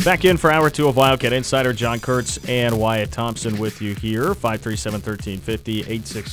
Back in for Hour 2 of Wildcat Insider. John Kurtz and Wyatt Thompson with you here. 537-1350,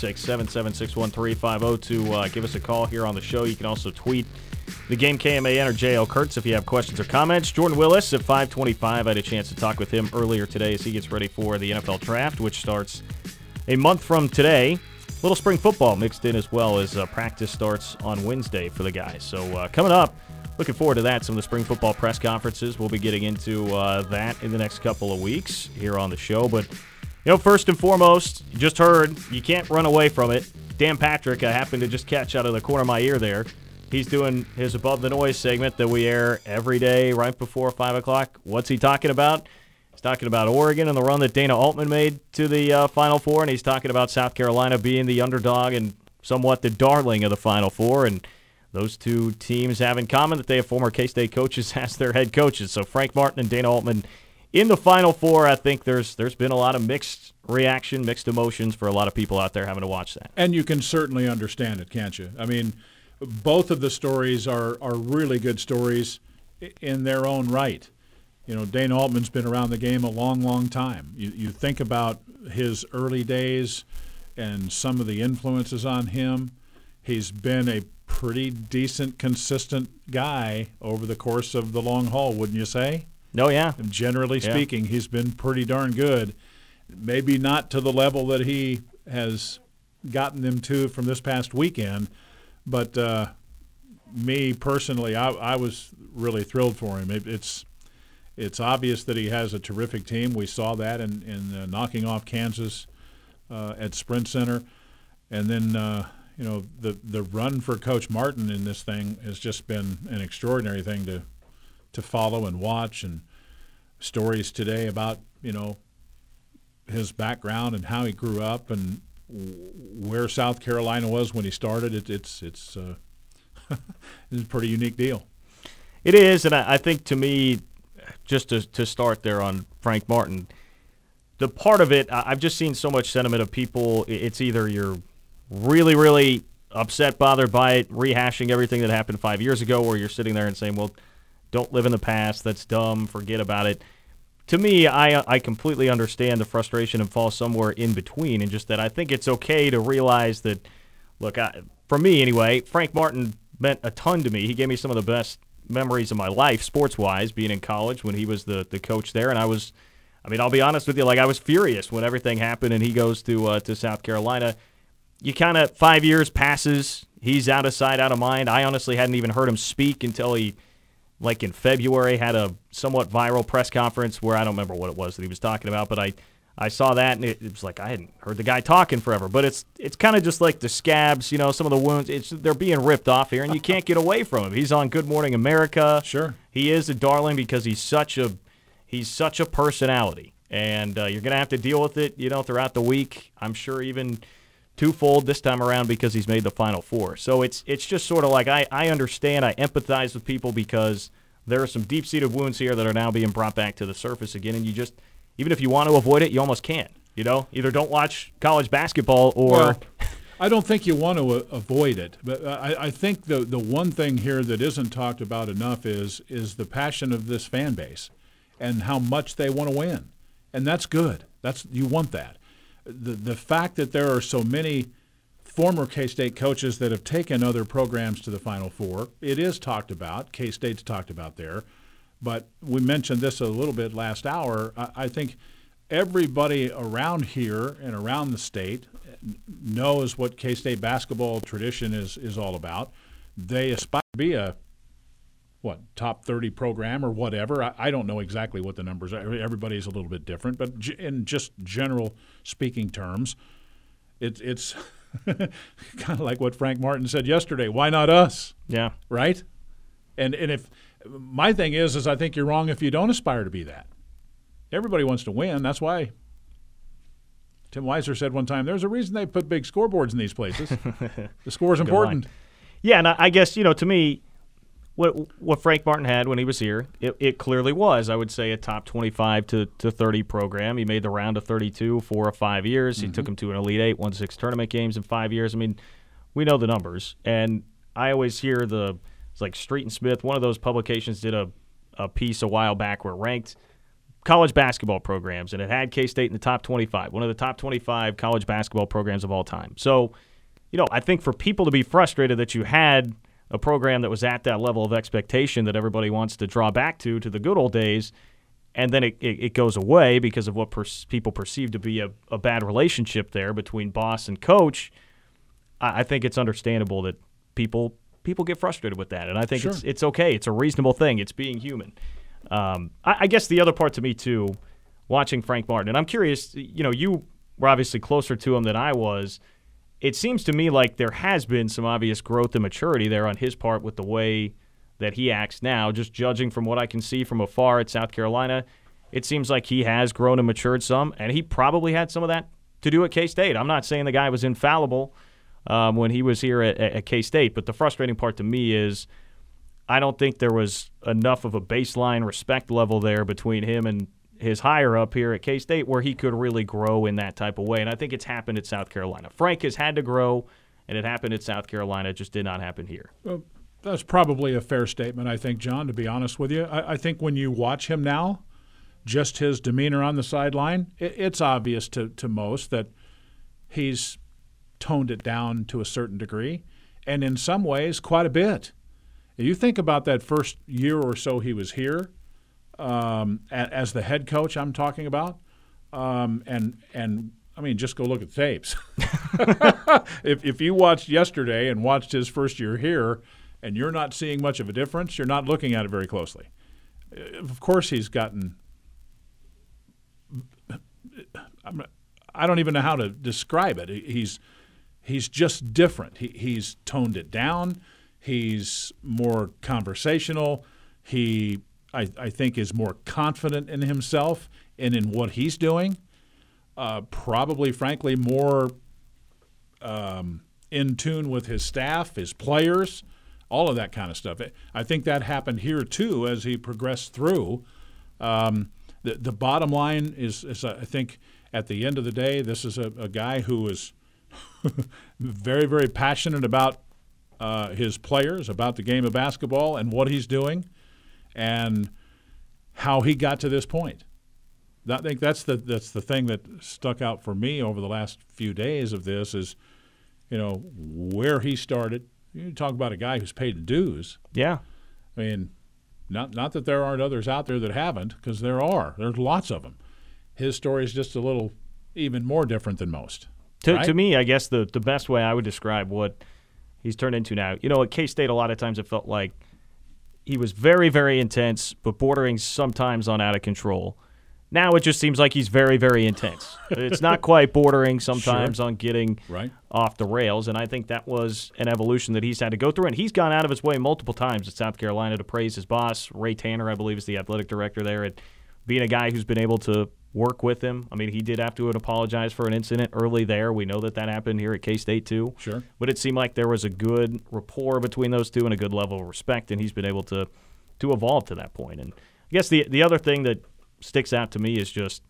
866-776-1350 to give us a call here on the show. You can also tweet the game KMAN or JL Kurtz if you have questions or comments. Jordan Willis at 525. I had a chance to talk with him earlier today as he gets ready for the NFL Draft, which starts a month from today. Little spring football mixed in as well as practice starts on Wednesday for the guys. So coming up, looking forward to that. Some of the spring football press conferences. We'll be getting into that in the next couple of weeks here on the show. But, first and foremost, you just heard, you can't run away from it. Dan Patrick, I happened to just catch out of the corner of my ear there. He's doing his Above the Noise segment that we air every day right before 5 o'clock. What's he talking about? He's talking about Oregon and the run that Dana Altman made to the Final Four, and he's talking about South Carolina being the underdog and somewhat the darling of the Final Four. And those two teams have in common that they have former K-State coaches as their head coaches. So Frank Martin and Dana Altman in the Final Four. I think there's been a lot of mixed reaction, mixed emotions for a lot of people out there having to watch that. And you can certainly understand it, can't you? I mean, both of the stories are really good stories in their own right. Dana Altman's been around the game a long, long time. You think about his early days and some of the influences on him. He's been a pretty decent, consistent guy over the course of the long haul, wouldn't you say? Oh, yeah. And generally speaking, he's been pretty darn good. Maybe not to the level that he has gotten them to from this past weekend, but me personally, I was really thrilled for him. It's obvious that he has a terrific team. We saw that in knocking off Kansas at Sprint Center. And then, the run for Coach Martin in this thing has just been an extraordinary thing to follow and watch. And stories today about, his background and how he grew up and where South Carolina was when he started. It's a pretty unique deal. It is, and I think to me, just to start there on Frank Martin, the part of it, I've just seen so much sentiment of people, it's either you're really, really upset, bothered by it, rehashing everything that happened 5 years ago, or you're sitting there and saying, well, don't live in the past, that's dumb, forget about it. To me, I completely understand the frustration and fall somewhere in between, and just that I think it's okay to realize that, look, for me anyway, Frank Martin meant a ton to me. He gave me some of the best memories of my life, sports-wise, being in college when he was the coach there, and I'll be honest with you, I was furious when everything happened and he goes to South Carolina. You kind of, 5 years passes, he's out of sight, out of mind. I honestly hadn't even heard him speak until he, in February, had a somewhat viral press conference where I don't remember what it was that he was talking about, but I saw that, and it was I hadn't heard the guy talking forever. But it's kind of just like the scabs, some of the wounds. They're being ripped off here, and you can't get away from him. He's on Good Morning America. Sure. He is a darling because he's such a personality, and you're going to have to deal with it, throughout the week. I'm sure even twofold this time around because he's made the Final Four. So it's just sort of I understand, I empathize with people because there are some deep-seated wounds here that are now being brought back to the surface again, and you just, even if you want to avoid it, you almost can't, Either don't watch college basketball or... Well, I don't think you want to avoid it, but I think the one thing here that isn't talked about enough is the passion of this fan base and how much they want to win, and that's good. You want that. The fact that there are so many former K-State coaches that have taken other programs to the Final Four, it is talked about. K-State's talked about there. But we mentioned this a little bit last hour. I think everybody around here and around the state knows what K-State basketball tradition is all about. They aspire to be a top 30 program or whatever. I don't know exactly what the numbers are. Everybody's a little bit different, but in just general speaking terms, it's kind of like what Frank Martin said yesterday. Why not us? Yeah. Right? And if my thing is I think you're wrong if you don't aspire to be that. Everybody wants to win. That's why Tim Weiser said one time, there's a reason they put big scoreboards in these places. The score is important. Yeah, and I guess, to me, what Frank Martin had when he was here, it clearly was, I would say, a top 25 to 30 program. He made the round of 32 4 or 5 years. He took him to an Elite Eight, won 6 tournament games in 5 years. We know the numbers. And I always hear it's like Street and Smith, one of those publications did a a piece a while back where it ranked college basketball programs, and it had K-State in the top 25, one of the top 25 college basketball programs of all time. So, I think for people to be frustrated that you had a program that was at that level of expectation that everybody wants to draw back to the good old days, and then it goes away because of what people perceive to be a bad relationship there between boss and coach, I think it's understandable that people get frustrated with that. And I think it's okay. It's a reasonable thing. It's being human. I guess the other part to me, too, watching Frank Martin, and I'm curious, you were obviously closer to him than I was. It seems to me like there has been some obvious growth and maturity there on his part with the way that he acts now. Just judging from what I can see from afar at South Carolina, it seems like he has grown and matured some, and he probably had some of that to do at K-State. I'm not saying the guy was infallible when he was here at K-State, but the frustrating part to me is I don't think there was enough of a baseline respect level there between him and his higher up here at K-State where he could really grow in that type of way, and I think it's happened at South Carolina. Frank has had to grow, and it happened at South Carolina. It just did not happen here. Well, that's probably a fair statement, I think, John, to be honest with you. I think when you watch him now, just his demeanor on the sideline, it's obvious to most that he's toned it down to a certain degree, and in some ways quite a bit. You think about that first year or so he was here, as the head coach I'm talking about, and I mean, just go look at tapes. If you watched yesterday and watched his first year here and you're not seeing much of a difference, you're not looking at it very closely. Of course he's gotten – I don't even know how to describe it. He's just different. He's toned it down. He's more conversational. I think, is more confident in himself and in what he's doing. Probably, frankly, more in tune with his staff, his players, all of that kind of stuff. I think that happened here, too, as he progressed through. The bottom line is, I think, at the end of the day, this is a guy who is very, very passionate about his players, about the game of basketball and what he's doing and how he got to this point. I think that's the thing that stuck out for me over the last few days of this is, where he started. You talk about a guy who's paid dues. Yeah. I mean, not that there aren't others out there that haven't, because there's lots of them. His story is just a little even more different than most. To me, I guess the best way I would describe what he's turned into now, at K-State a lot of times it felt like he was very, very intense, but bordering sometimes on out of control. Now it just seems like he's very, very intense. It's not quite bordering sometimes on getting off the rails, and I think that was an evolution that he's had to go through, and he's gone out of his way multiple times at South Carolina to praise his boss, Ray Tanner, I believe is the athletic director there, and being a guy who's been able to work with him. I mean, he did have to apologize for an incident early there. We know that happened here at K-State too. Sure. But it seemed like there was a good rapport between those two and a good level of respect, and he's been able to evolve to that point. And I guess the other thing that sticks out to me is just,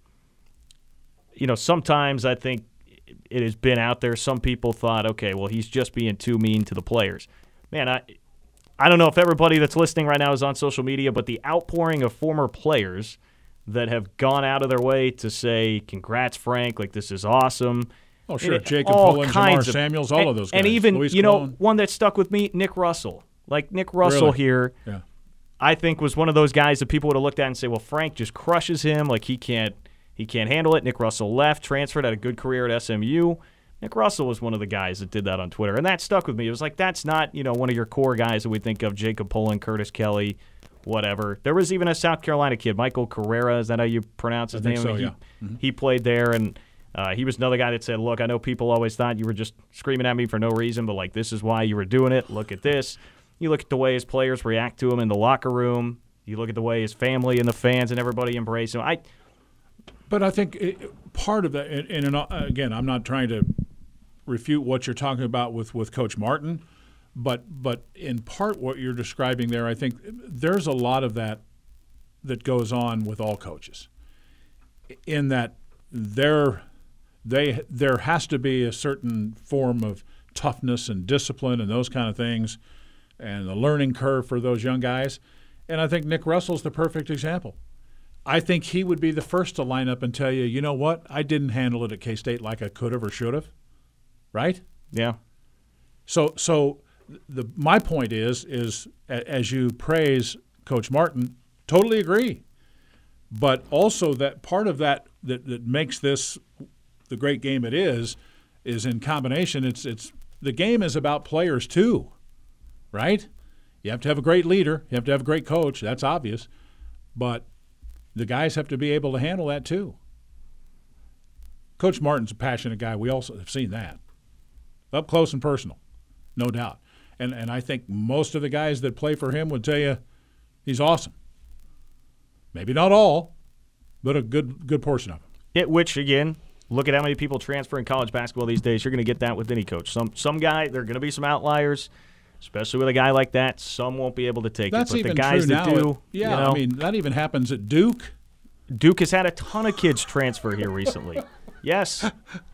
sometimes I think it has been out there. Some people thought, okay, well, he's just being too mean to the players. Man, I don't know if everybody that's listening right now is on social media, but the outpouring of former players that have gone out of their way to say, congrats, Frank, like this is awesome. Oh, sure. Jacob Pullen, Jamar Samuels, all of those guys. And even, Luis one that stuck with me, Nick Russell. Like Nick Russell here, I think was one of those guys that people would have looked at and say, well, Frank just crushes him. Like he can't handle it. Nick Russell left, transferred, had a good career at SMU. Nick Russell was one of the guys that did that on Twitter, and that stuck with me. It was like, that's not, one of your core guys that we think of, Jacob Pullen, Curtis Kelly, whatever. There was even a South Carolina kid, Michael Carrera, is that how you pronounce his name? So, yeah. He played there, and he was another guy that said, look, I know people always thought you were just screaming at me for no reason, but like this is why you were doing it. Look at this. You look at the way his players react to him in the locker room. You look at the way his family and the fans and everybody embrace him. But I think part of that, and again, I'm not trying to refute what you're talking about with Coach Martin, but in part what you're describing there, I think there's a lot of that goes on with all coaches, in that there has to be a certain form of toughness and discipline and those kind of things, and the learning curve for those young guys. And I think Nick Russell's the perfect example. I think he would be the first to line up and tell you, you know what, I didn't handle it at K-State like I could have or should have, right? Yeah. So my point is as you praise Coach Martin, totally agree. But also that part of that makes this the great game it is in combination. It's the game is about players too, right? You have to have a great leader. You have to have a great coach. That's obvious. But the guys have to be able to handle that too. Coach Martin's a passionate guy. We also have seen that. Up close and personal, no doubt. And I think most of the guys that play for him would tell you he's awesome. Maybe not all, but a good portion of them. Which, again, look at how many people transfer in college basketball these days. You're going to get that with any coach. Some guy, there are going to be some outliers, especially with a guy like that. Some won't be able to take That's it. But even the guys true that now. do, I mean, that even happens at Duke. Duke has had a ton of kids transfer here recently. Yes.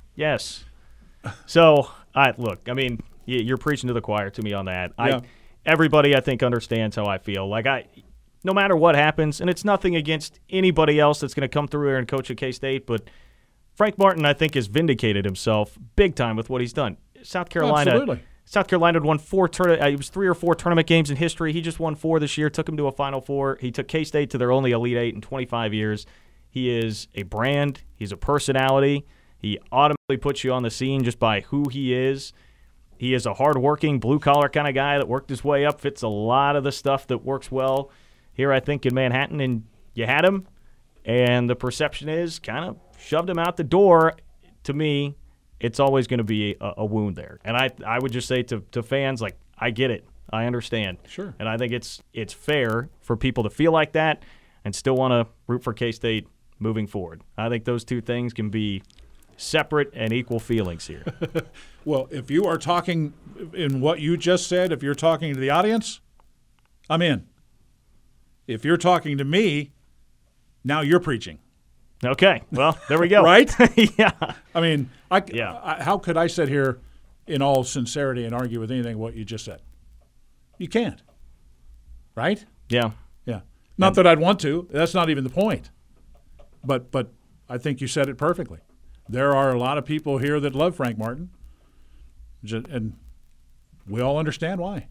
So, look, I mean, you're preaching to the choir to me on that. Yeah. Everybody, I think, understands how I feel. Like, no matter what happens, and it's nothing against anybody else that's going to come through here and coach at K-State, but Frank Martin, I think, has vindicated himself big time with what he's done. South Carolina had won 4 it was 3 or 4 tournament games in history. He just won 4 this year, took him to a Final Four. He took K-State to their only Elite 8 in 25 years. He is a brand. He's a personality. He automatically puts you on the scene just by who he is. He is a hard-working, blue-collar kind of guy that worked his way up, fits a lot of the stuff that works well here, I think, in Manhattan. And you had him, and the perception is kind of shoved him out the door. To me, it's always going to be a wound there. And I would just say to fans, like, I get it. I understand. Sure. And I think it's fair for people to feel like that and still want to root for K-State moving forward. I think those two things can be separate and equal feelings here. Well, if you are talking in what you just said, if you're talking to the audience, I'm in. If you're talking to me, now you're preaching. Okay. Well, there we go. Right? Yeah. I mean, how could I sit here in all sincerity and argue with anything what you just said? You can't. Right? Yeah. Yeah. Not that I'd want to. That's not even the point. But I think you said it perfectly. There are a lot of people here that love Frank Martin, and we all understand why.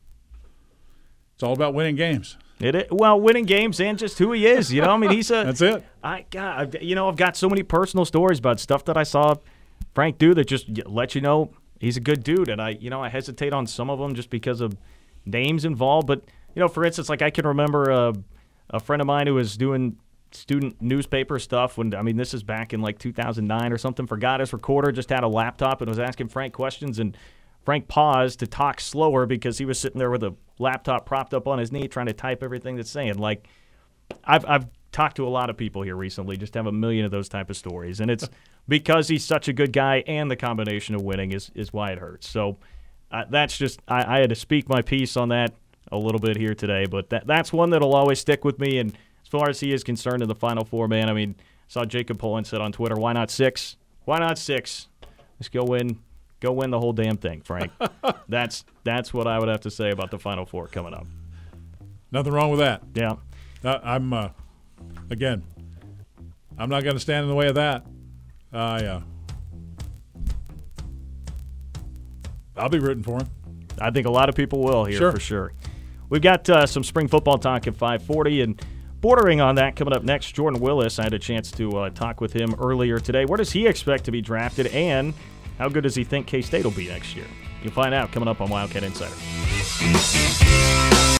It's all about winning games. Winning games and just who he is. You know, I mean, he's a. That's it. I've got so many personal stories about stuff that I saw Frank do that just let you know he's a good dude. And I hesitate on some of them just because of names involved. But for instance, like I can remember a friend of mine who was doing student newspaper stuff this is back in like 2009 or something, forgot his recorder, just had a laptop and was asking Frank questions, and Frank paused to talk slower because he was sitting there with a laptop propped up on his knee trying to type everything that's saying. Like, I've talked to a lot of people here recently, just have a million of those type of stories, and it's because he's such a good guy, and the combination of winning is why it hurts. So that's just I had to speak my piece on that a little bit here today, but that's one that'll always stick with me. And as far as he is concerned in the Final Four, man, I mean, I saw Jacob Pullen said on Twitter, why not 6? Why not 6? Let's go win the whole damn thing, Frank. That's what I would have to say about the Final Four coming up. Nothing wrong with that. Yeah. I'm not going to stand in the way of that. I'll be rooting for him. I think a lot of people will here for sure. We've got some spring football talk at 5:40, and bordering on that coming up next, Jordan Willis. I had a chance to talk with him earlier today. Where does he expect to be drafted, and how good does he think K-State will be next year? You'll find out coming up on Wildcat Insider.